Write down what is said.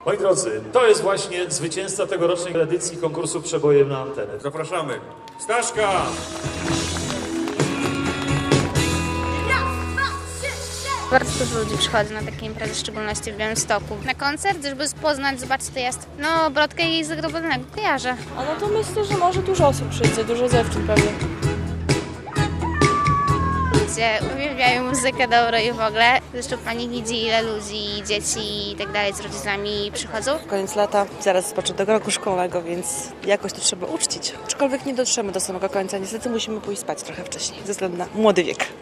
Moi drodzy, to jest właśnie zwycięzca tegorocznej edycji konkursu Przebojem na antenę. Zapraszamy. Staszka! Bardzo dużo ludzi przychodzi na takie imprezy, w szczególności w Białymstoku. Na koncert, żeby poznać, zobaczyć to jest. No, Brodkę i Zagrobowanego kojarzę. A no to myślę, że może dużo osób przyjdzie, dużo dziewczyn pewnie. Ludzie uwielbiają muzykę dobrą i w ogóle. Zresztą pani widzi, ile ludzi, dzieci i tak dalej z rodzicami przychodzą. Koniec lata, zaraz z początek roku szkolnego, więc jakoś to trzeba uczcić. Aczkolwiek nie dotrzemy do samego końca, niestety musimy pójść spać trochę wcześniej, ze względu na młody wiek.